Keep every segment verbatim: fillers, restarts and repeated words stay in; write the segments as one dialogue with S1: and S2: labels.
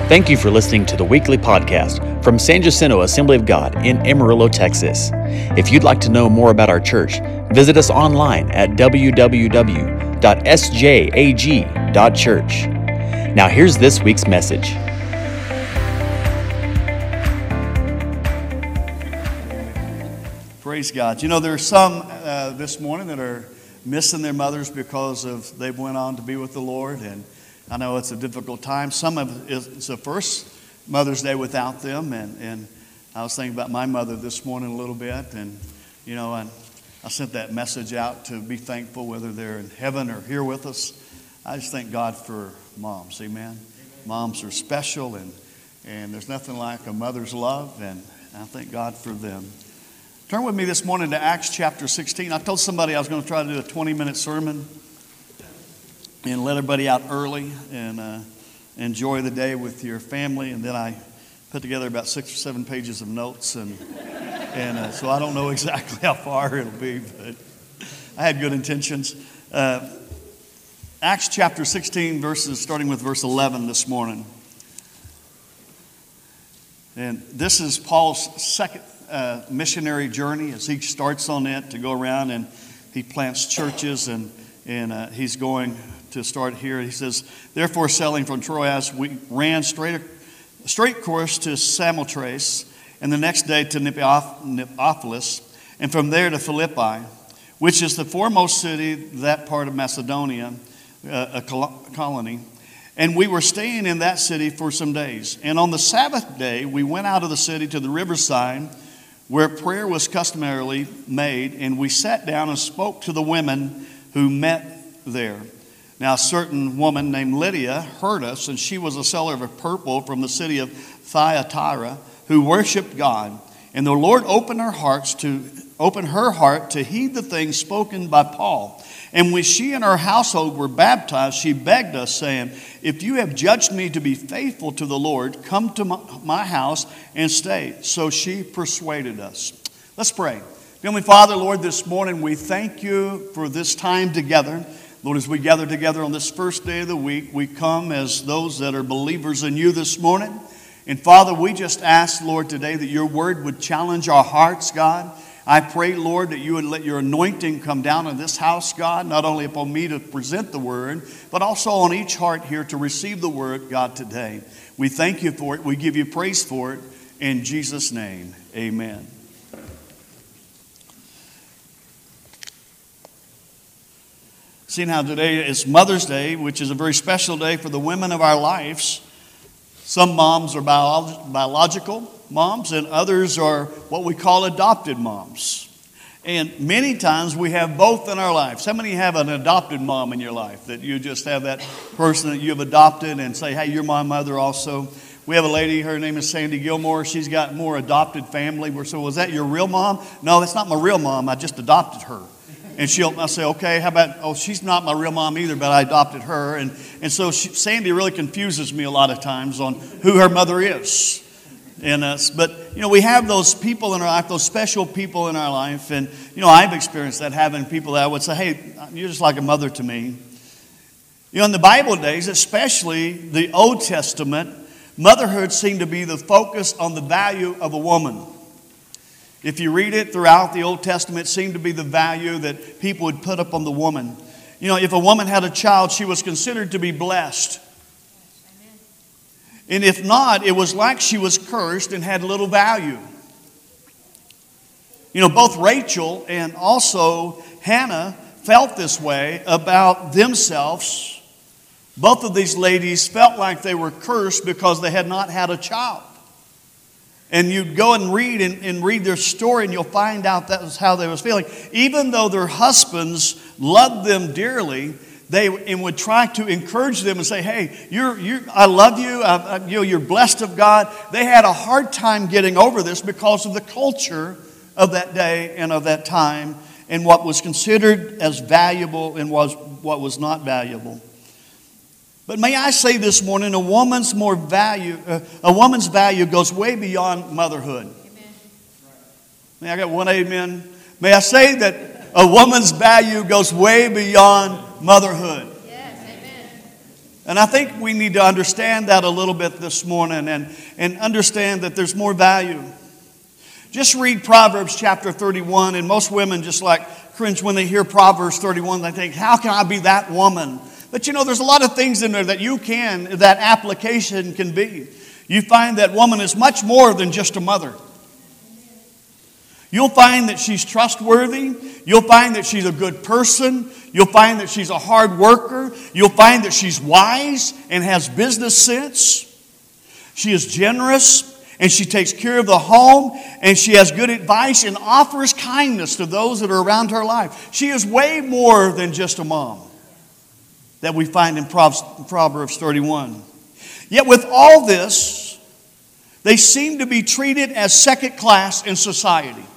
S1: Thank you for listening to the weekly podcast from San Jacinto Assembly of God in Amarillo, Texas. If you'd like to know more about our church, visit us online at w w w dot s j a g dot church. Now here's this week's message.
S2: Praise God. You know, there are some uh, this morning that are missing their mothers because of they went on to be with the Lord, and I know it's a difficult time. Some of it's the first Mother's Day without them, and, and I was thinking about my mother this morning a little bit, and you know, I, I sent that message out to be thankful whether they're in heaven or here with us. I just thank God for moms, amen. Amen. Moms are special, and and there's nothing like a mother's love, and I thank God for them. Turn with me this morning to Acts chapter sixteen. I told somebody I was going to try to do a twenty-minute sermon and let everybody out early and uh, enjoy the day with your family. And then I put together about six or seven pages of notes, and and uh, so I don't know exactly how far it'll be, but I had good intentions. Uh, Acts chapter sixteen, verses starting with verse eleven this morning. And this is Paul's second uh, missionary journey as he starts on it to go around and he plants churches, and, and uh, he's going to start here. He says, therefore, sailing from Troas, we ran straight, straight course to Samothrace, and the next day to Neapolis, and from there to Philippi, which is the foremost city, that part of Macedonia, uh, a colony. And we were staying in that city for some days. And on the Sabbath day, we went out of the city to the riverside, where prayer was customarily made, and we sat down and spoke to the women who met there. Now, a certain woman named Lydia heard us, and she was a seller of purple from the city of Thyatira, who worshipped God. And the Lord opened her hearts to open her heart to heed the things spoken by Paul. And when she and her household were baptized, she begged us, saying, if you have judged me to be faithful to the Lord, come to my, my house and stay. So she persuaded us. Let's pray. Heavenly Father, Lord, this morning we thank you for this time together. Lord, as we gather together on this first day of the week, we come as those that are believers in you this morning. And Father, we just ask, Lord, today that your word would challenge our hearts, God. I pray, Lord, that you would let your anointing come down in this house, God, not only upon me to present the word, but also on each heart here to receive the word, God, today. We thank you for it. We give you praise for it. In Jesus' name, amen. Seeing how today is Mother's Day, which is a very special day for the women of our lives. Some moms are bio- biological moms, and others are what we call adopted moms. And many times we have both in our lives. How many have an adopted mom in your life, that you just have that person that you have adopted and say, hey, you're my mother also? We have a lady, her name is Sandy Gilmore. She's got more adopted family. We're so, was that your real mom? No, that's not my real mom. I just adopted her. And she'll I'll say, okay, how about, oh, she's not my real mom either, but I adopted her. And, and so she, Sandy really confuses me a lot of times on who her mother is. And uh, but, you know, we have those people in our life, those special people in our life. And, you know, I've experienced that, having people that I would say, hey, you're just like a mother to me. You know, in the Bible days, especially the Old Testament, motherhood seemed to be the focus on the value of a woman. If you read it throughout the Old Testament, it seemed to be the value that people would put up on the woman. You know, if a woman had a child, she was considered to be blessed. Amen. And if not, it was like she was cursed and had little value. You know, both Rachel and also Hannah felt this way about themselves. Both of these ladies felt like they were cursed because they had not had a child. And you'd go and read and, and read their story, and you'll find out that was how they was feeling. Even though their husbands loved them dearly, they and would try to encourage them and say, "Hey, you're you. I love you. I, I, you know, you're blessed of God." They had a hard time getting over this because of the culture of that day and of that time, and what was considered as valuable and was what was not valuable. But may I say this morning, a woman's more value, uh, a woman's value goes way beyond motherhood. Amen. May I got one amen? May I say that a woman's value goes way beyond motherhood.
S3: Yes, amen.
S2: And I think we need to understand that a little bit this morning and, and understand that there's more value. Just read Proverbs chapter thirty-one, and most women just like cringe when they hear Proverbs thirty-one. They think, how can I be that woman? But you know, there's a lot of things in there that you can, that application can be. You find that woman is much more than just a mother. You'll find that she's trustworthy. You'll find that she's a good person. You'll find that she's a hard worker. You'll find that she's wise and has business sense. She is generous and she takes care of the home, and she has good advice and offers kindness to those that are around her life. She is way more than just a mom that we find in Proverbs thirty-one. Yet with all this, they seem to be treated as second class in society.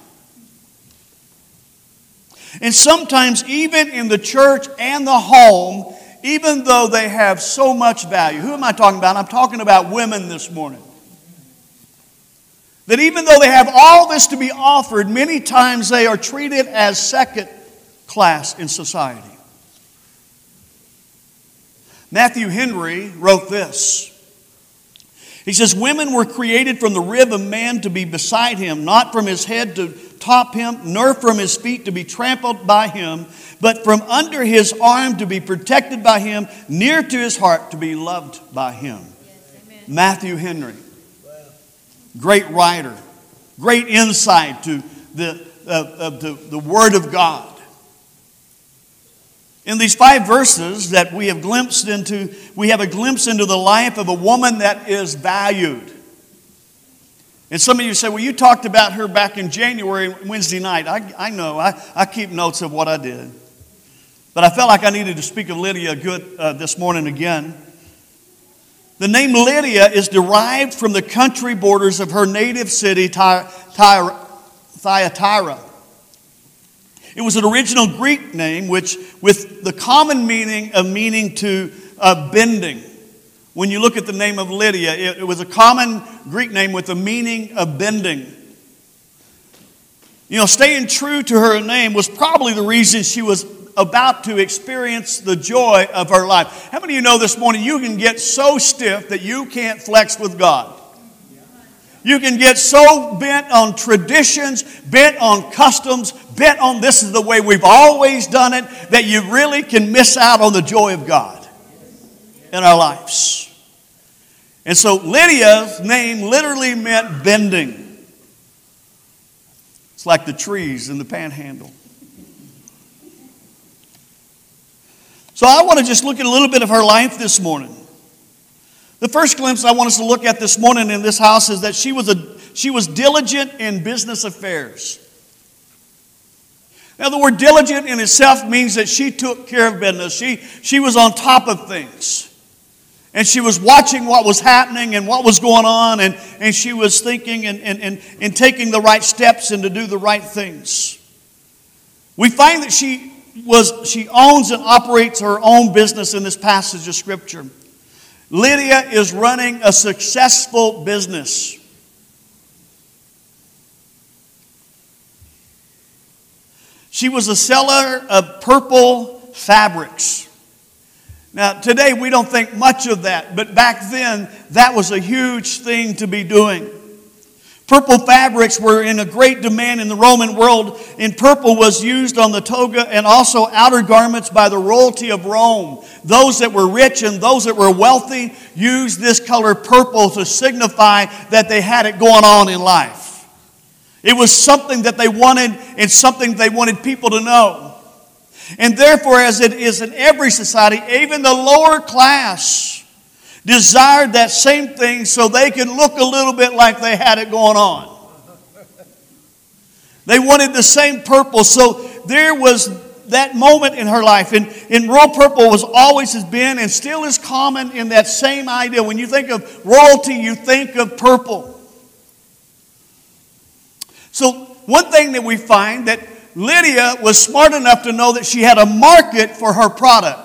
S2: And sometimes even in the church and the home, even though they have so much value. Who am I talking about? I'm talking about women this morning. That even though they have all this to be offered, many times they are treated as second class in society. Matthew Henry wrote this. He says, women were created from the rib of man to be beside him, not from his head to top him, nor from his feet to be trampled by him, but from under his arm to be protected by him, near to his heart to be loved by him. Yes, Matthew Henry. Great writer, great insight to the, uh, uh, the, the Word of God. In these five verses that we have glimpsed into, we have a glimpse into the life of a woman that is valued. And some of you say, well, you talked about her back in January, Wednesday night. I, I know, I, I keep notes of what I did. But I felt like I needed to speak of Lydia good uh, this morning again. The name Lydia is derived from the country borders of her native city, Thyatira. It was an original Greek name, which, with the common meaning of meaning to uh, bending. When you look at the name of Lydia, it, it was a common Greek name with the meaning of bending. You know, staying true to her name was probably the reason she was about to experience the joy of her life. How many of you know this morning you can get so stiff that you can't flex with God? You can get so bent on traditions, bent on customs, bent on this is the way we've always done it, that you really can miss out on the joy of God in our lives. And so Lydia's name literally meant bending. It's like the trees in the panhandle. So I want to just look at a little bit of her life this morning. The first glimpse I want us to look at this morning in this house is that she was a she was diligent in business affairs. Now the word diligent in itself means that she took care of business. She, she was on top of things. And she was watching what was happening and what was going on, and, and she was thinking and, and, and, and taking the right steps and to do the right things. We find that she was she owns and operates her own business in this passage of Scripture. Lydia is running a successful business. She was a seller of purple fabrics. Now, today we don't think much of that, but back then that was a huge thing to be doing. Purple fabrics were in a great demand in the Roman world, and purple was used on the toga and also outer garments by the royalty of Rome. Those that were rich and those that were wealthy used this color purple to signify that they had it going on in life. It was something that they wanted and something they wanted people to know. And therefore, as it is in every society, even the lower class desired that same thing so they could look a little bit like they had it going on. They wanted the same purple. So there was that moment in her life. And, and royal purple was always has been and still is common in that same idea. When you think of royalty, you think of purple. So one thing that we find that Lydia was smart enough to know that she had a market for her product.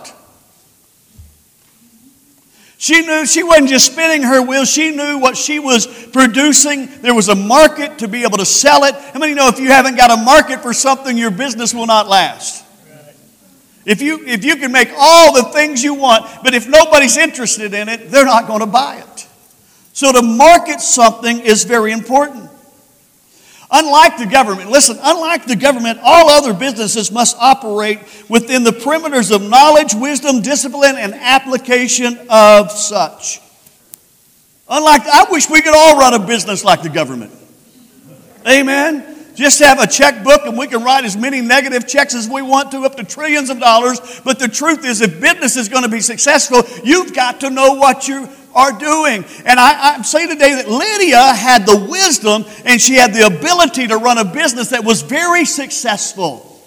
S2: She knew she wasn't just spinning her wheels. She knew what she was producing. There was a market to be able to sell it. How many know if you haven't got a market for something, your business will not last? If you, if you can make all the things you want, but if nobody's interested in it, they're not going to buy it. So to market something is very important. Unlike the government, listen, unlike the government, all other businesses must operate within the perimeters of knowledge, wisdom, discipline, and application of such. Unlike, I wish we could all run a business like the government. Amen? Just have a checkbook and we can write as many negative checks as we want to, up to trillions of dollars. But the truth is, if business is going to be successful, you've got to know what you are doing. And I, I say today that Lydia had the wisdom and she had the ability to run a business that was very successful.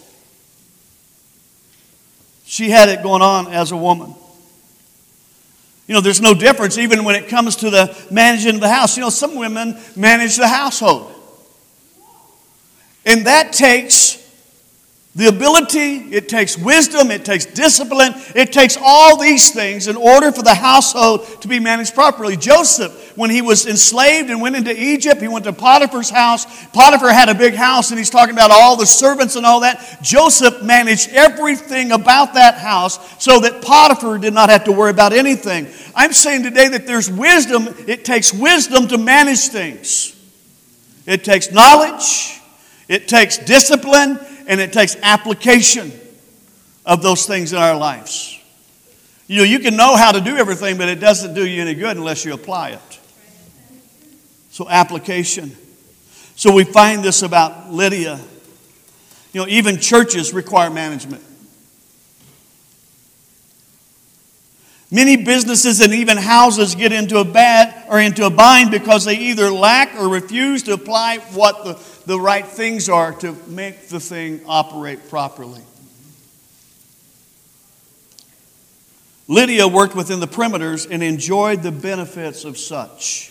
S2: She had it going on as a woman. You know, there's no difference even when it comes to the managing the house. You know, some women manage the household. And that takes the ability, it takes wisdom, it takes discipline, it takes all these things in order for the household to be managed properly. Joseph, when he was enslaved and went into Egypt, he went to Potiphar's house. Potiphar had a big house and he's talking about all the servants and all that. Joseph managed everything about that house so that Potiphar did not have to worry about anything. I'm saying today that there's wisdom, it takes wisdom to manage things. It takes knowledge. It takes discipline and it takes application of those things in our lives. You know, you can know how to do everything, but it doesn't do you any good unless you apply it. So application. So we find this about Lydia. You know, even churches require management. Many businesses and even houses get into a bad or into a bind because they either lack or refuse to apply what the, the right things are to make the thing operate properly. Lydia worked within the perimeters and enjoyed the benefits of such.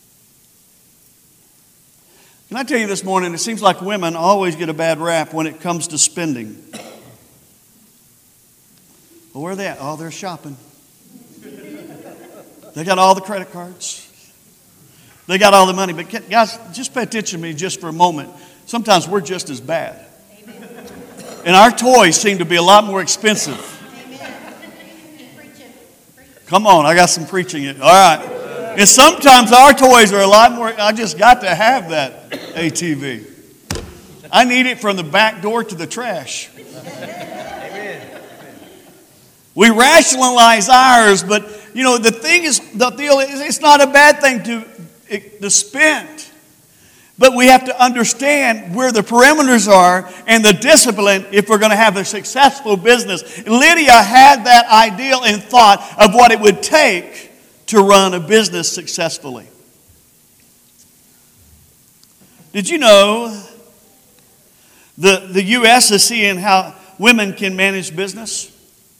S2: Can I tell you this morning, it seems like women always get a bad rap when it comes to spending. Well, where are they at? Oh, they're shopping. They got all the credit cards. They got all the money. But guys, just pay attention to me just for a moment. Sometimes we're just as bad. Amen. And our toys seem to be a lot more expensive. Amen. Come on, I got some preaching. All right. And sometimes our toys are a lot more. I just got to have that A T V. I need it from the back door to the trash. Amen. We rationalize ours, but you know, the thing is, the deal is, it's not a bad thing to, to spend. But we have to understand where the perimeters are and the discipline if we're going to have a successful business. Lydia had that ideal and thought of what it would take to run a business successfully. Did you know the, the U S is seeing how women can manage business?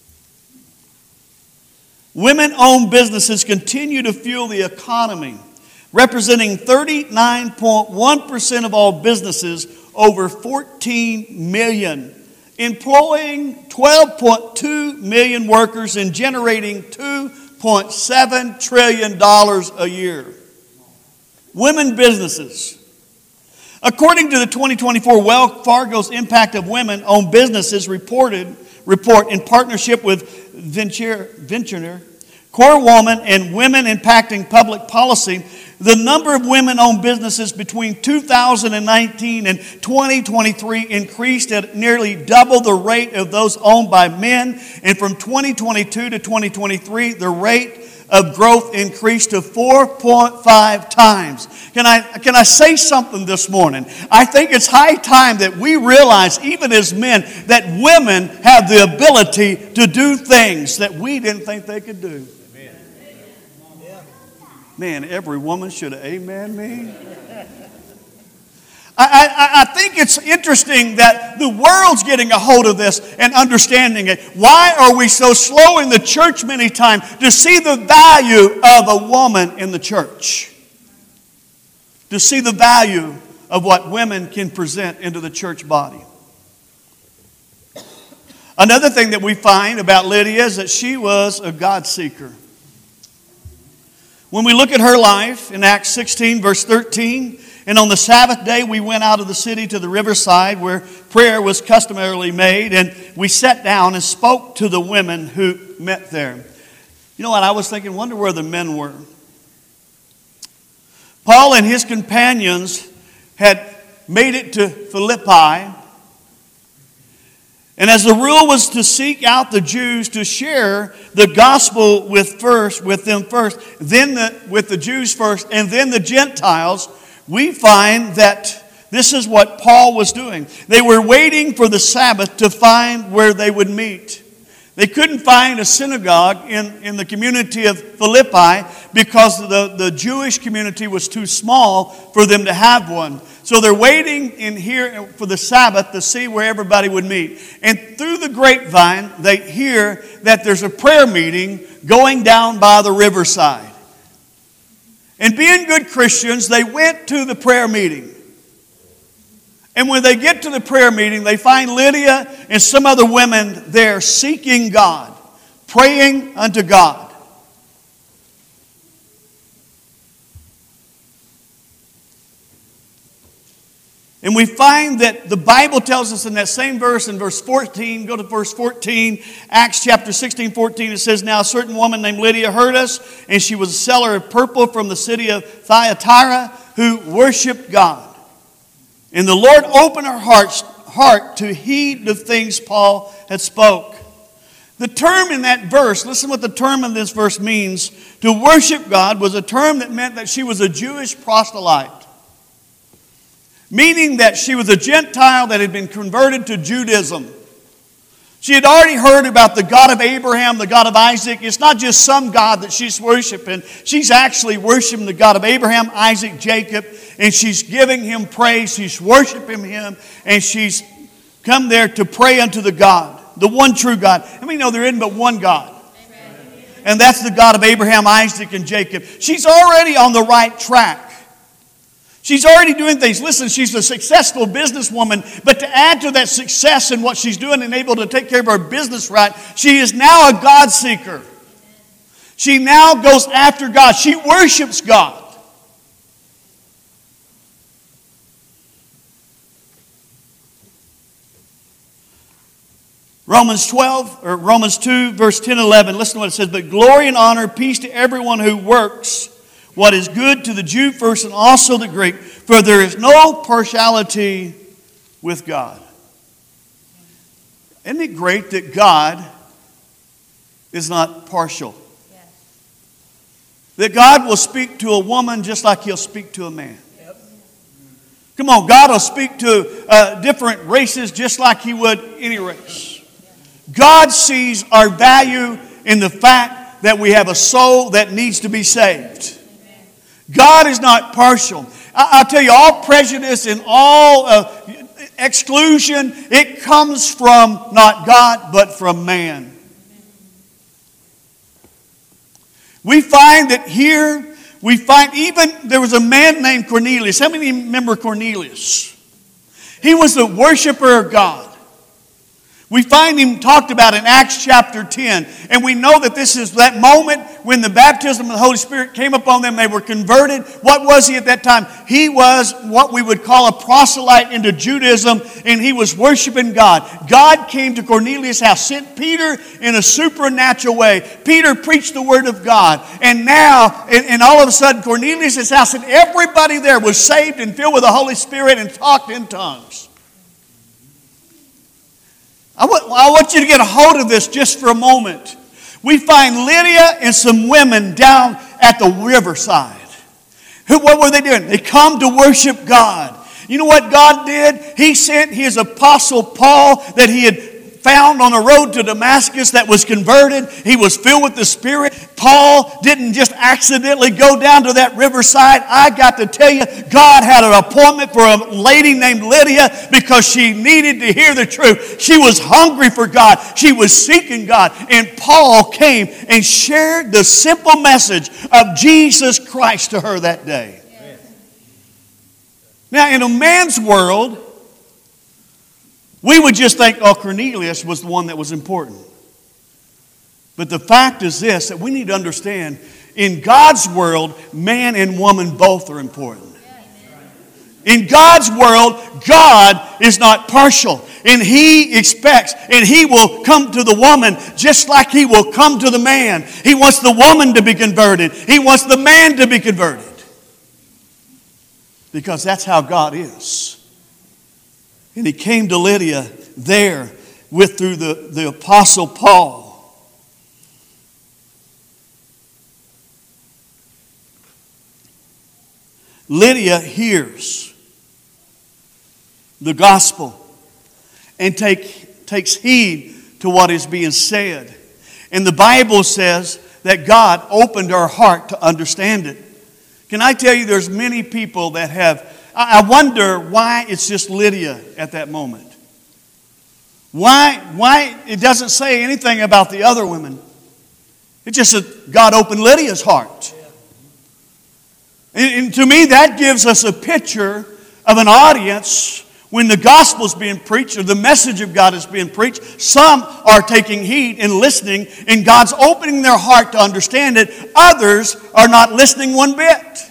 S2: Women-owned businesses continue to fuel the economy, representing thirty-nine point one percent of all businesses, over fourteen million, employing twelve point two million workers and generating two point seven trillion dollars a year. Women businesses. According to the twenty twenty-four Wells Fargo's Impact of Women-Owned Businesses reported report in partnership with Venture, Venture, Core Woman, and Women Impacting Public Policy, the number of women-owned businesses between two thousand nineteen and twenty twenty-three increased at nearly double the rate of those owned by men. And from twenty twenty-two to twenty twenty-three, the rate of growth increased to four point five times. Can I, can I say something this morning? I think it's high time that we realize, even as men, that women have the ability to do things that we didn't think they could do. Amen. Man, every woman should have amen me. I, I, I think it's interesting that the world's getting a hold of this and understanding it. Why are we so slow in the church many times to see the value of a woman in the church? To see the value of what women can present into the church body. Another thing that we find about Lydia is that she was a God seeker. When we look at her life in Acts sixteen, verse thirteen, and on the Sabbath day we went out of the city to the riverside where prayer was customarily made. And we sat down and spoke to the women who met there. You know what? I was thinking, wonder where the men were. Paul and his companions had made it to Philippi. And as the rule was to seek out the Jews to share the gospel with first, with them first, then the, with the Jews first, and then the Gentiles, we find that this is what Paul was doing. They were waiting for the Sabbath to find where they would meet. They couldn't find a synagogue in, in the community of Philippi because the, the Jewish community was too small for them to have one. So they're waiting in here for the Sabbath to see where everybody would meet. And through the grapevine, they hear that there's a prayer meeting going down by the riverside. And being good Christians, they went to the prayer meeting. And when they get to the prayer meeting, they find Lydia and some other women there seeking God, praying unto God. And we find that the Bible tells us in that same verse, in verse fourteen, go to verse fourteen, Acts chapter sixteen, fourteen, it says, "Now a certain woman named Lydia heard us, and she was a seller of purple from the city of Thyatira, who worshiped God. And the Lord opened her heart, heart to heed the things Paul had spoke." The term in that verse, listen what the term in this verse means. To worship God was a term that meant that she was a Jewish proselyte. Meaning that she was a Gentile that had been converted to Judaism. She had already heard about the God of Abraham, the God of Isaac. It's not just some God that she's worshiping. She's actually worshiping the God of Abraham, Isaac, Jacob, and she's giving him praise. She's worshiping him, and she's come there to pray unto the God, the one true God. And we know there isn't but one God. Amen. And that's the God of Abraham, Isaac, and Jacob. She's already on the right track. She's already doing things. Listen, she's a successful businesswoman, but to add to that success in what she's doing and able to take care of her business right, she is now a God seeker. She now goes after God. She worships God. Romans twelve, or Romans two, verse ten and eleven, listen to what it says. "But glory and honor, peace to everyone who works what is good, to the Jew first and also the Greek, for there is no partiality with God." Isn't it great that God is not partial? Yes. That God will speak to a woman just like He'll speak to a man. Yep. Come on, God will speak to uh, different races just like He would any race. God sees our value in the fact that we have a soul that needs to be saved. God is not partial. I'll tell you, all prejudice and all uh, exclusion, it comes from not God, but from man. We find that here, we find even, there was a man named Cornelius. How many remember Cornelius? He was a worshiper of God. We find him talked about in Acts chapter ten. And we know that this is that moment when the baptism of the Holy Spirit came upon them. They were converted. What was he at that time? He was what we would call a proselyte into Judaism. And he was worshiping God. God came to Cornelius' house. Sent Peter in a supernatural way. Peter preached the word of God. And now, and, and all of a sudden, Cornelius' house and everybody there was saved and filled with the Holy Spirit and talked in tongues. I want, I want you to get a hold of this just for a moment. We find Lydia and some women down at the riverside. Who, what were they doing? They come to worship God. You know what God did? He sent His apostle Paul that he had found on a road to Damascus that was converted. He was filled with the Spirit. Paul didn't just accidentally go down to that riverside. I got to tell you, God had an appointment for a lady named Lydia because she needed to hear the truth. She was hungry for God. She was seeking God. And Paul came and shared the simple message of Jesus Christ to her that day. Yes. Now, in a man's world, we would just think, oh, Cornelius was the one that was important. But the fact is this, that we need to understand, in God's world, man and woman both are important. In God's world, God is not partial. And He expects, and He will come to the woman just like He will come to the man. He wants the woman to be converted. He wants the man to be converted. Because that's how God is. And He came to Lydia there with through the, the Apostle Paul. Lydia hears the gospel and take, takes heed to what is being said. And the Bible says that God opened her heart to understand it. Can I tell you, there's many people that have, I wonder why it's just Lydia at that moment. Why, why it doesn't say anything about the other women. It's just that God opened Lydia's heart. And, and to me, that gives us a picture of an audience when the gospel is being preached or the message of God is being preached. Some are taking heed and listening, and God's opening their heart to understand it. Others are not listening one bit.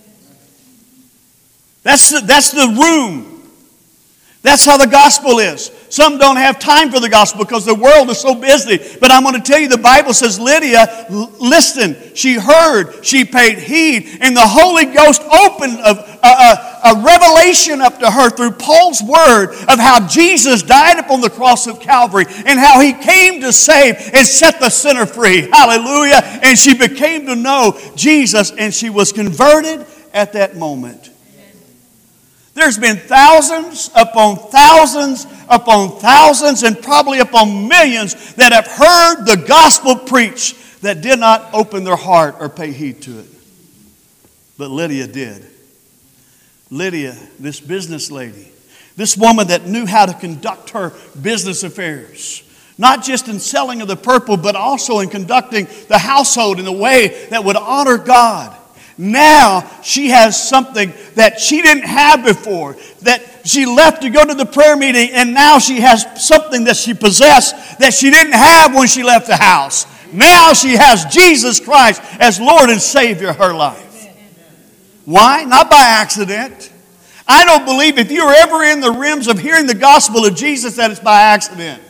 S2: That's the, that's the room. That's how the gospel is. Some don't have time for the gospel because the world is so busy. But I'm going to tell you, the Bible says Lydia listened. She heard. She paid heed. And the Holy Ghost opened a, a, a revelation up to her through Paul's word of how Jesus died upon the cross of Calvary and how He came to save and set the sinner free. Hallelujah. And she became to know Jesus, and she was converted at that moment. There's been thousands upon thousands upon thousands and probably upon millions that have heard the gospel preached that did not open their heart or pay heed to it. But Lydia did. Lydia, this business lady, this woman that knew how to conduct her business affairs, not just in selling of the purple, but also in conducting the household in a way that would honor God. Now she has something that she didn't have before, that she left to go to the prayer meeting, and now she has something that she possessed that she didn't have when she left the house. Now she has Jesus Christ as Lord and Savior of her life. Why? Not by accident. I don't believe if you're ever in the rims of hearing the gospel of Jesus that it's by accident.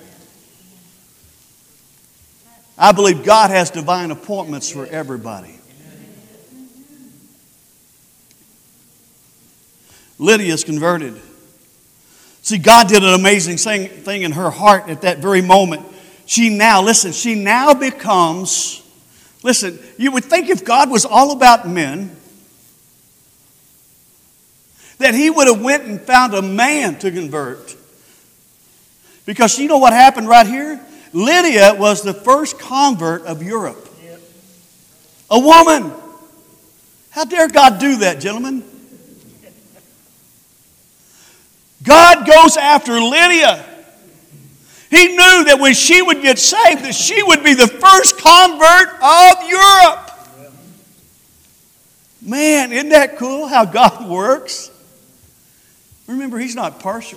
S2: I believe God has divine appointments for everybody. Lydia is converted. See, God did an amazing thing in her heart at that very moment. She now, listen, she now becomes, listen, you would think if God was all about men, that He would have went and found a man to convert. Because you know what happened right here? Lydia was the first convert of Europe. A woman. How dare God do that, gentlemen? God goes after Lydia. He knew that when she would get saved, that she would be the first convert of Europe. Man, isn't that cool how God works? Remember, He's not partial.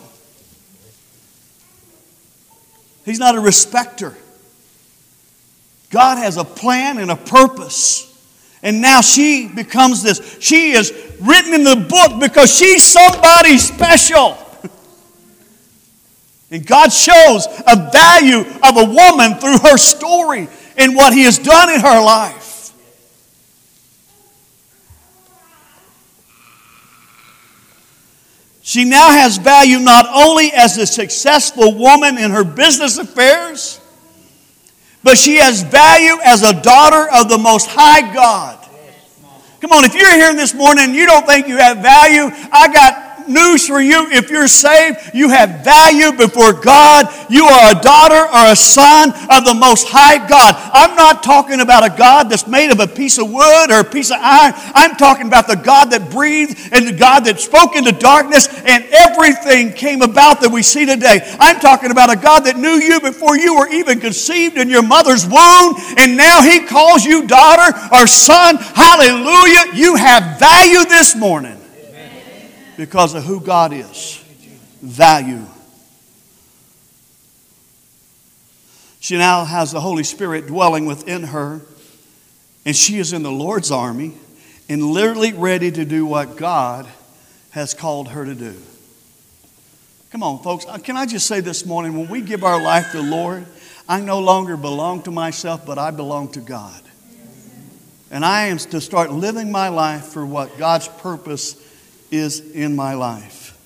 S2: He's not a respecter. God has a plan and a purpose. And now she becomes this. She is written in the book because she's somebody special. And God shows a value of a woman through her story and what He has done in her life. She now has value not only as a successful woman in her business affairs, but she has value as a daughter of the Most High God. Come on, if you're here this morning and you don't think you have value, I got news for you. If you're saved, you have value before God. You are a daughter or a son of the Most High God. I'm not talking about a God that's made of a piece of wood or a piece of iron. I'm talking about the God that breathed and the God that spoke into darkness and everything came about that we see today. I'm talking about a God that knew you before you were even conceived in your mother's womb, and now He calls you daughter or son. Hallelujah. You have value this morning. Because of who God is. Value. She now has the Holy Spirit dwelling within her. And she is in the Lord's army and literally ready to do what God has called her to do. Come on, folks. Can I just say this morning, when we give our life to the Lord, I no longer belong to myself, but I belong to God. And I am to start living my life for what God's purpose is in my life.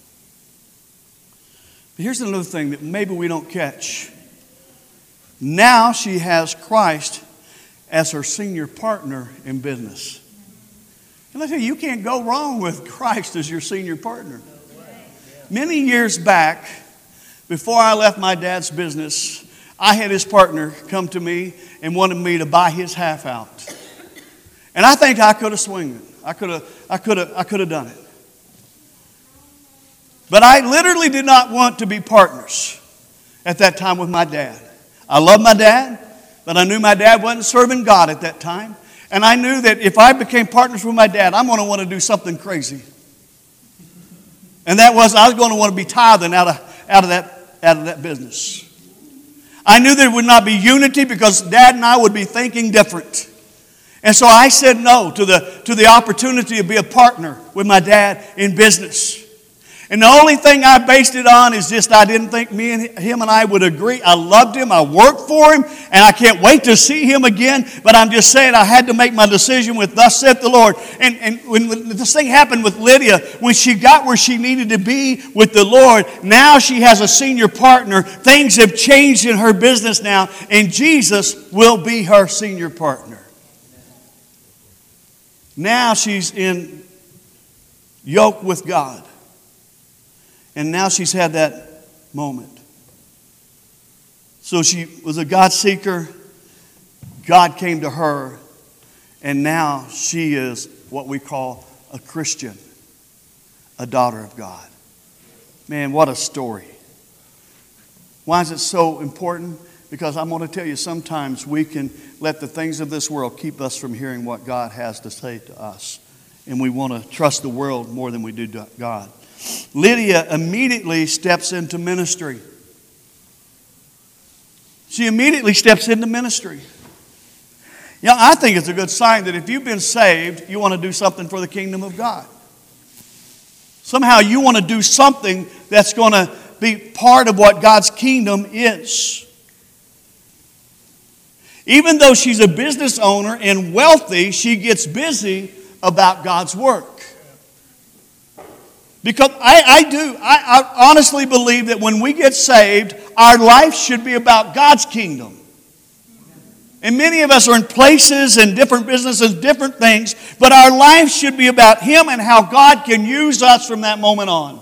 S2: But here's another thing that maybe we don't catch. Now she has Christ as her senior partner in business. And I tell you, you can't go wrong with Christ as your senior partner. Many years back, before I left my dad's business, I had his partner come to me and wanted me to buy his half out. And I think I could have swung it. I could have, I could have, I could have done it. But I literally did not want to be partners at that time with my dad. I loved my dad, but I knew my dad wasn't serving God at that time. And I knew that if I became partners with my dad, I'm going to want to do something crazy. And that was, I was going to want to be tithing out of, out of, that, out of that business. I knew there would not be unity because Dad and I would be thinking different. And so I said no to the, to the opportunity to be a partner with my dad in business. And the only thing I based it on is just I didn't think me and him and I would agree. I loved him. I worked for him. And I can't wait to see him again. But I'm just saying I had to make my decision with thus saith the Lord. And, and when, when this thing happened with Lydia, when she got where she needed to be with the Lord, now she has a senior partner. Things have changed in her business now. And Jesus will be her senior partner. Now she's in yoke with God. And now she's had that moment. So she was a God seeker. God came to her. And now she is what we call a Christian. A daughter of God. Man, what a story. Why is it so important? Because I'm going to tell you, sometimes we can let the things of this world keep us from hearing what God has to say to us. And we want to trust the world more than we do God. Lydia immediately steps into ministry. She immediately steps into ministry. Yeah, I think it's a good sign that if you've been saved, you want to do something for the kingdom of God. Somehow you want to do something that's going to be part of what God's kingdom is. Even though she's a business owner and wealthy, she gets busy about God's work. Because I, I do, I, I honestly believe that when we get saved, our life should be about God's kingdom. And many of us are in places and different businesses, different things, but our life should be about Him and how God can use us from that moment on.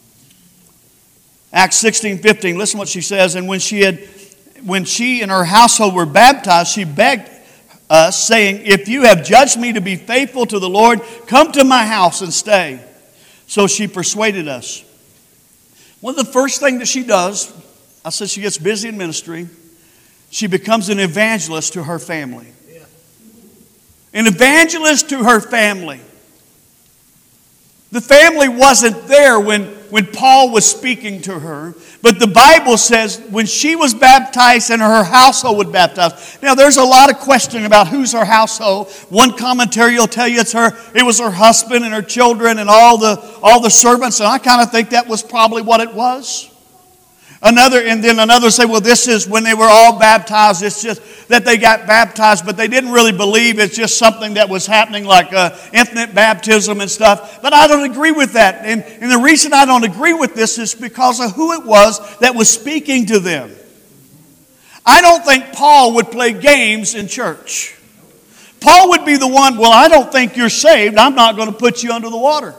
S2: Acts sixteen fifteen, listen what she says. And when she had, when she and her household were baptized, she begged us, saying, if you have judged me to be faithful to the Lord, come to my house and stay. So she persuaded us. One of the first things that she does, I said she gets busy in ministry, she becomes an evangelist to her family. Yeah. An evangelist to her family. The family wasn't there when, when Paul was speaking to her, but the Bible says when she was baptized and her household was baptized. Now there's a lot of question about who's her household. One commentary will tell you it's her, it was her husband and her children and all the all the servants, and I kind of think that was probably what it was. Another, and then another say, well, this is when they were all baptized. It's just that they got baptized, but they didn't really believe it's just something that was happening like uh, infant baptism and stuff. But I don't agree with that. And, and the reason I don't agree with this is because of who it was that was speaking to them. I don't think Paul would play games in church. Paul would be the one, well, I don't think you're saved. I'm not going to put you under the water.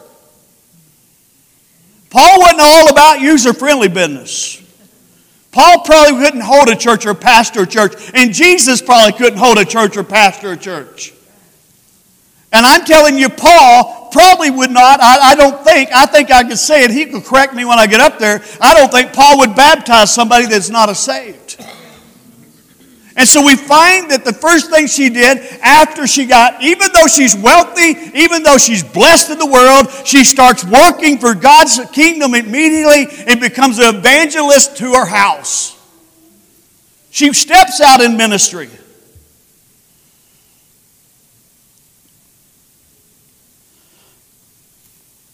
S2: Paul wasn't all about user-friendly business. Paul probably couldn't hold a church or pastor a church. And Jesus probably couldn't hold a church or pastor a church. And I'm telling you, Paul probably would not, I, I don't think, I think I could say it, he could correct me when I get up there, I don't think Paul would baptize somebody that's not a saved. And so we find that the first thing she did after she got, even though she's wealthy, even though she's blessed in the world, she starts working for God's kingdom immediately and becomes an evangelist to her house. She steps out in ministry.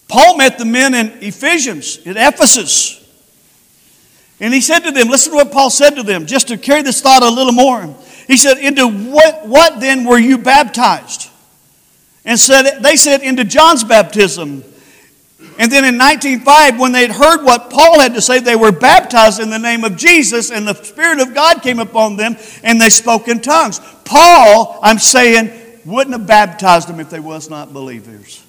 S2: Paul met the men in Ephesians, in Ephesus. And he said to them, listen to what Paul said to them, just to carry this thought a little more. He said, into what, what then were you baptized? And said, they said, into John's baptism. And then in nineteen oh five, when they had heard what Paul had to say, they were baptized in the name of Jesus, and the Spirit of God came upon them, and they spoke in tongues. Paul, I'm saying, wouldn't have baptized them if they was not believers.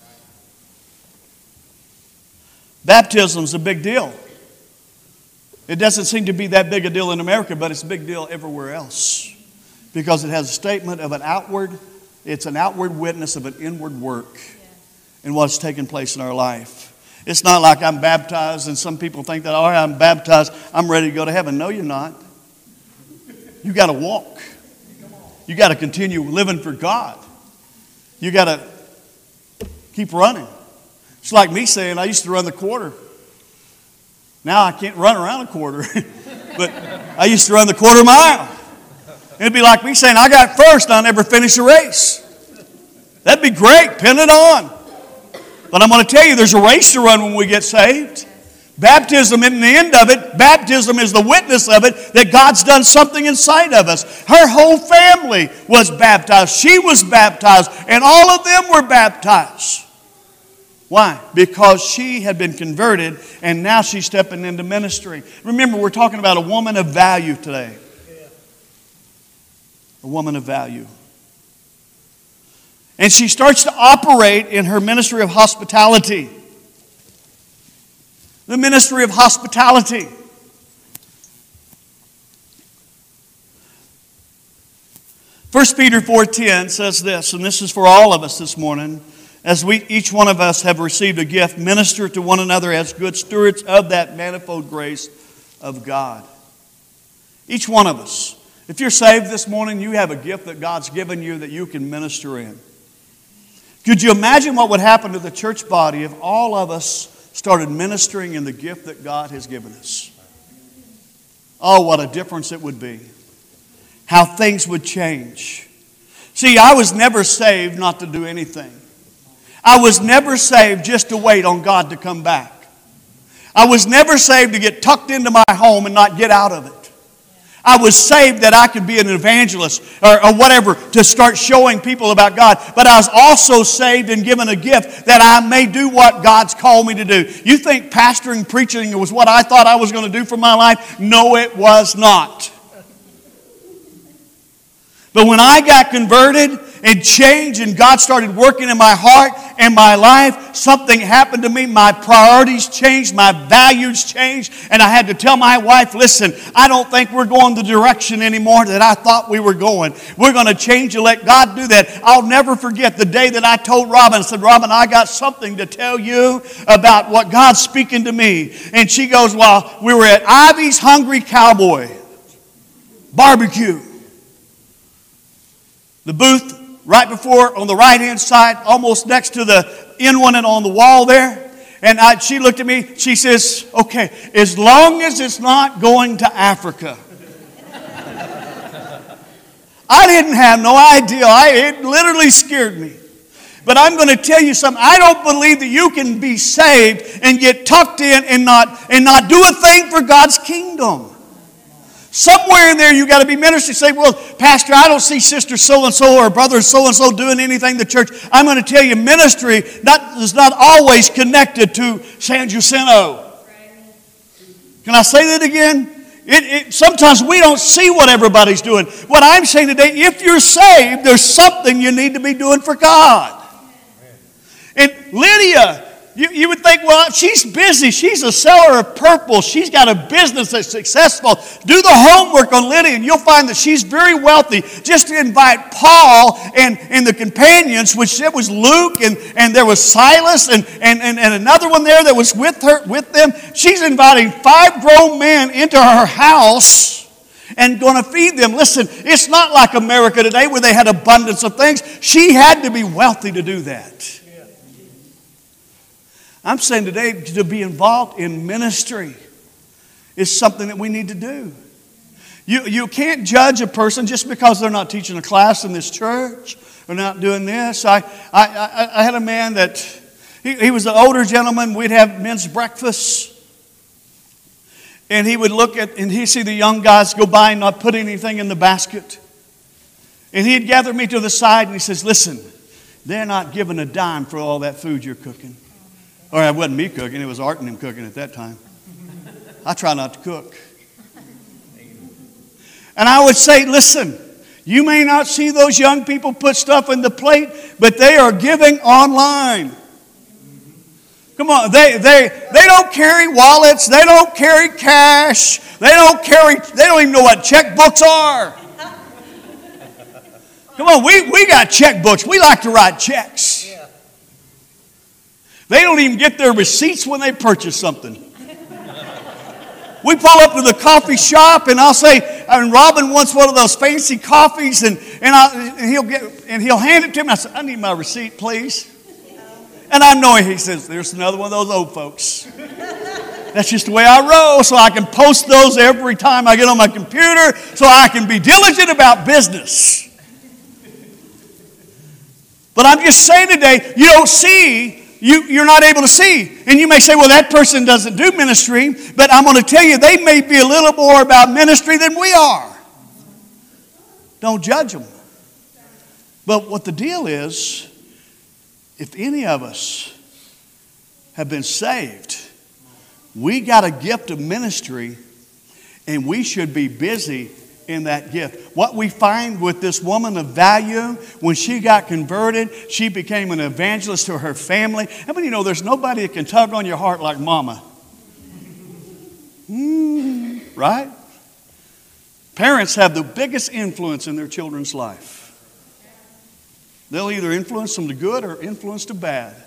S2: Baptism's a big deal. It doesn't seem to be that big a deal in America, but it's a big deal everywhere else. Because it has a statement of an outward, it's an outward witness of an inward work in what's taken place in our life. It's not like I'm baptized and some people think that, all right, I'm baptized, I'm ready to go to heaven. No, you're not. You got to walk. You got to continue living for God. You got to keep running. It's like me saying I used to run the quarter. Now I can't run around a quarter, but I used to run the quarter mile. It'd be like me saying I got first, I'll never finish a race. That'd be great, pin it on. But I'm going to tell you, there's a race to run when we get saved. Baptism isn't the end of it. Baptism is the witness of it, that God's done something inside of us. Her whole family was baptized. She was baptized, and all of them were baptized. Why? Because she had been converted, and now she's stepping into ministry. Remember, we're talking about a woman of value today. A woman of value. And she starts to operate in her ministry of hospitality. The ministry of hospitality. First Peter four ten says this, and this is for all of us this morning. As we, each one of us have received a gift, minister to one another as good stewards of that manifold grace of God. Each one of us. If you're saved this morning, you have a gift that God's given you that you can minister in. Could you imagine what would happen to the church body if all of us started ministering in the gift that God has given us? Oh, what a difference it would be. How things would change. See, I was never saved not to do anything. I was never saved just to wait on God to come back. I was never saved to get tucked into my home and not get out of it. I was saved that I could be an evangelist or, or whatever to start showing people about God. But I was also saved and given a gift that I may do what God's called me to do. You think pastoring, preaching was what I thought I was going to do for my life? No, it was not. But when I got converted and changed and God started working in my heart and my life, something happened to me. My priorities changed. My values changed. And I had to tell my wife, listen, I don't think we're going the direction anymore that I thought we were going. We're going to change and let God do that. I'll never forget the day that I told Robin, I said, Robin, I got something to tell you about what God's speaking to me. And she goes, well, we were at Ivy's Hungry Cowboy barbecue. The booth right before, on the right-hand side, almost next to the end one and on the wall there. And I, she looked at me, she says, okay, as long as it's not going to Africa. I didn't have no idea. I, it literally scared me. But I'm going to tell you something. I don't believe that you can be saved and get tucked in and not, and not do a thing for God's kingdom. Somewhere in there you got to be ministering. Say, well, Pastor, I don't see sister so-and-so or brother so-and-so doing anything in the church. I'm going to tell you, ministry not, is not always connected to San Jacinto. Can I say that again? It, it, sometimes we don't see what everybody's doing. What I'm saying today, if you're saved, there's something you need to be doing for God. And Lydia, You, you would think, well, she's busy. She's a seller of purple. She's got a business that's successful. Do the homework on Lydia, and you'll find that she's very wealthy. Just to invite Paul and, and the companions, which it was Luke, and, and there was Silas, and, and, and, and another one there that was with her with them. She's inviting five grown men into her house and going to feed them. Listen, it's not like America today where they had abundance of things. She had to be wealthy to do that. I'm saying today to be involved in ministry is something that we need to do. You, you can't judge a person just because they're not teaching a class in this church or not doing this. I, I, I, I had a man that He, he was an older gentleman. We'd have men's breakfasts. And he would look at, and he'd see the young guys go by and not put anything in the basket. And he'd gather me to the side and he says, listen, they're not giving a dime for all that food you're cooking. Or it wasn't me cooking, it was Art and him cooking at that time. I try not to cook. And I would say, listen, you may not see those young people put stuff in the plate, but they are giving online. Come on, they, they, they don't carry wallets, they don't carry cash, they don't carry, they don't even know what checkbooks are. Come on, we, we got checkbooks. We like to write checks. Yeah. They don't even get their receipts when they purchase something. We pull up to the coffee shop and I'll say, and Robin wants one of those fancy coffees and, and, I, and, he'll get, and he'll hand it to me. I say, I need my receipt, please. And I know he says, there's another one of those old folks. That's just the way I roll, so I can post those every time I get on my computer so I can be diligent about business. But I'm just saying today, you don't see, you, you're not able to see. And you may say, well, that person doesn't do ministry. But I'm going to tell you, they may be a little more about ministry than we are. Don't judge them. But what the deal is, if any of us have been saved, we got a gift of ministry, and we should be busy in that gift. What we find with this woman of value, when she got converted, she became an evangelist to her family. How many of you know there's nobody that can tug on your heart like mama? Mm, right? Parents have the biggest influence in their children's life. They'll either influence them to good or influence to bad.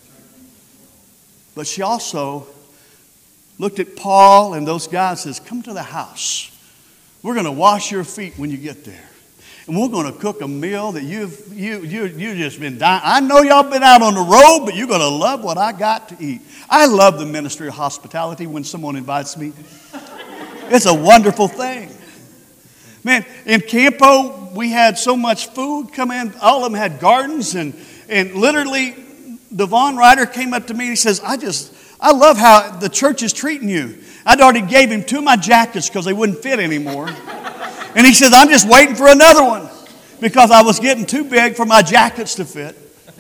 S2: But she also looked at Paul and those guys and says, come to the house. We're going to wash your feet when you get there. And we're going to cook a meal that you've you, you, you just been dying. I know y'all been out on the road, but you're going to love what I got to eat. I love the ministry of hospitality when someone invites me. It's a wonderful thing. Man, in Campo, we had so much food come in. All of them had gardens. And, and literally, Devon Ryder came up to me and he says, I just, I love how the church is treating you. I'd already gave him two of my jackets because they wouldn't fit anymore. And he says, I'm just waiting for another one because I was getting too big for my jackets to fit.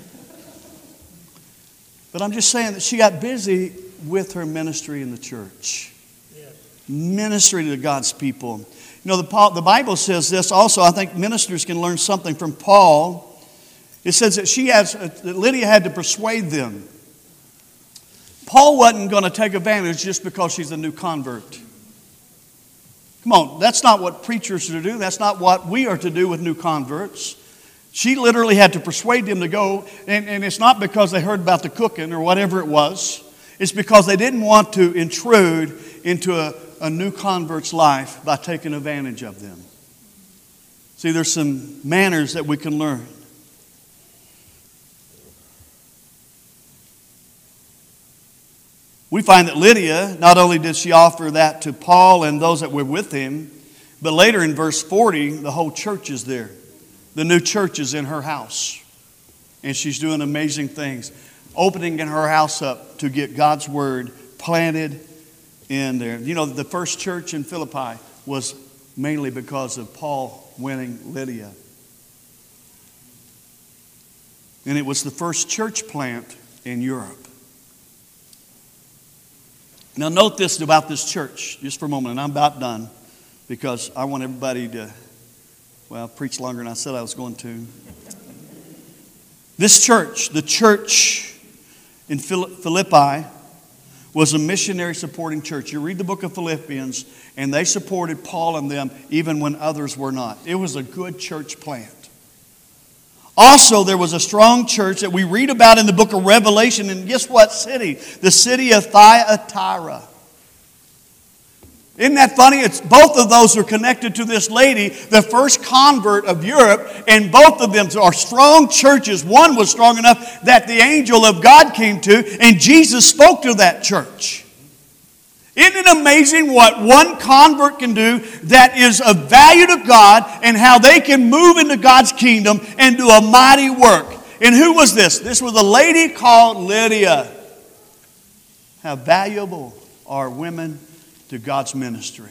S2: But I'm just saying that she got busy with her ministry in the church. Yes. Ministry to God's people. You know, the, the Bible says this also. I think ministers can learn something from Paul. It says that she has, that Lydia had to persuade them. Paul wasn't going to take advantage just because she's a new convert. Come on, that's not what preachers are to do. That's not what we are to do with new converts. She literally had to persuade them to go, and, and it's not because they heard about the cooking or whatever it was. It's because they didn't want to intrude into a, a new convert's life by taking advantage of them. See, there's some manners that we can learn. We find that Lydia, not only did she offer that to Paul and those that were with him, but later in verse forty, the whole church is there. The new church is in her house. And she's doing amazing things. Opening in her house up to get God's word planted in there. You know, the first church in Philippi was mainly because of Paul winning Lydia. And it was the first church plant in Europe. Now note this about this church, just for a moment, and I'm about done, because I want everybody to, well, preach longer than I said I was going to. This church, the church in Philippi, was a missionary supporting church. You read the book of Philippians, and they supported Paul and them even when others were not. It was a good church plant. Also, there was a strong church that we read about in the book of Revelation. And guess what city? The city of Thyatira. Isn't that funny? It's both of those are connected to this lady, the first convert of Europe. And both of them are strong churches. One was strong enough that the angel of God came to. And Jesus spoke to that church. Isn't it amazing what one convert can do that is of value to God and how they can move into God's kingdom and do a mighty work? And who was this? This was a lady called Lydia. How valuable are women to God's ministry?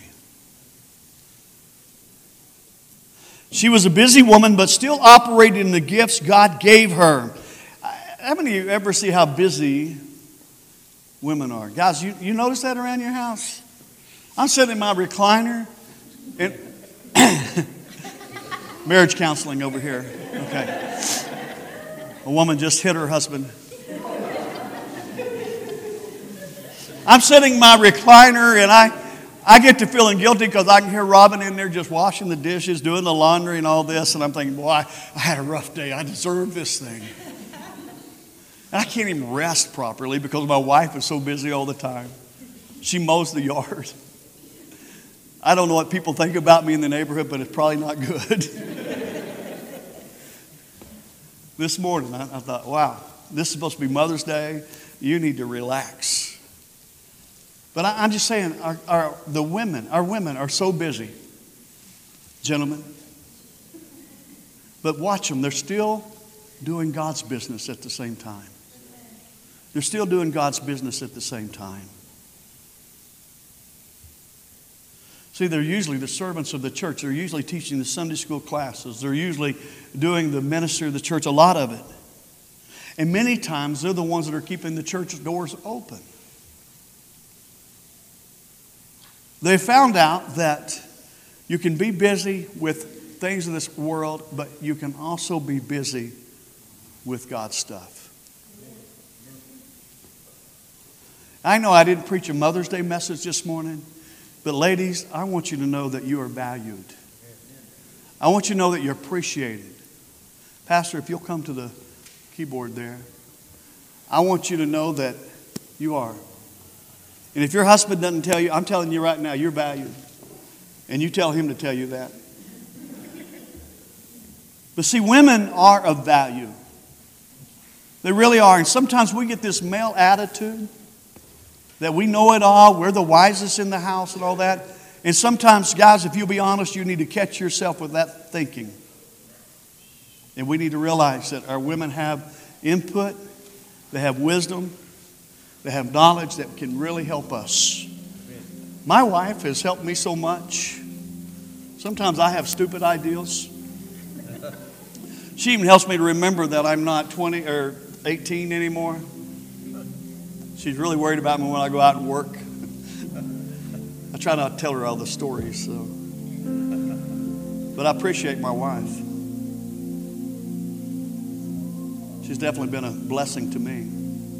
S2: She was a busy woman, but still operated in the gifts God gave her. How many of you ever see how busy women are? Guys, you, you notice that around your house? I'm sitting in my recliner. And marriage counseling over here. Okay. A woman just hit her husband. I'm sitting in my recliner and I, I get to feeling guilty because I can hear Robin in there just washing the dishes, doing the laundry and all this. And I'm thinking, boy, I, I had a rough day. I deserve this thing. And I can't even rest properly because my wife is so busy all the time. She mows the yard. I don't know what people think about me in the neighborhood, but it's probably not good. This morning, I, I thought, wow, this is supposed to be Mother's Day. You need to relax. But I, I'm just saying, our, our, the women, our women are so busy, gentlemen. But watch them. They're still doing God's business at the same time. They're still doing God's business at the same time. See, they're usually the servants of the church. They're usually teaching the Sunday school classes. They're usually doing the ministry of the church, a lot of it. And many times, they're the ones that are keeping the church doors open. They found out that you can be busy with things in this world, but you can also be busy with God's stuff. I know I didn't preach a Mother's Day message this morning, but ladies, I want you to know that you are valued. I want you to know that you're appreciated. Pastor, if you'll come to the keyboard there, I want you to know that you are. And if your husband doesn't tell you, I'm telling you right now, you're valued. And you tell him to tell you that. But see, women are of value. They really are. And sometimes we get this male attitude that we know it all, we're the wisest in the house and all that. And sometimes, guys, if you'll be honest, you need to catch yourself with that thinking. And we need to realize that our women have input, they have wisdom, they have knowledge that can really help us. My wife has helped me so much. Sometimes I have stupid ideas. She even helps me to remember that I'm not twenty or eighteen anymore. She's really worried about me when I go out and work. I try not to tell her all the stories, so. But I appreciate my wife. She's definitely been a blessing to me.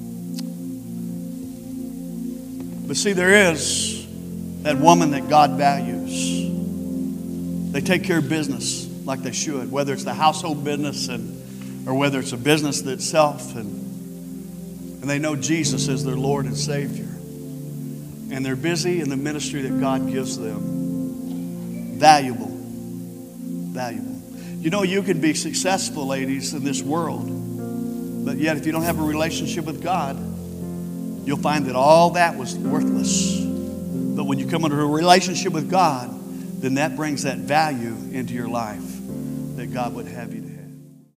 S2: But see, there is that woman that God values. They take care of business like they should, whether it's the household business and or whether it's a business itself, and and they know Jesus is their Lord and Savior. And they're busy in the ministry that God gives them. Valuable. Valuable. You know, you can be successful, ladies, in this world, but yet if you don't have a relationship with God, you'll find that all that was worthless. But when you come into a relationship with God, then that brings that value into your life that God would have you to.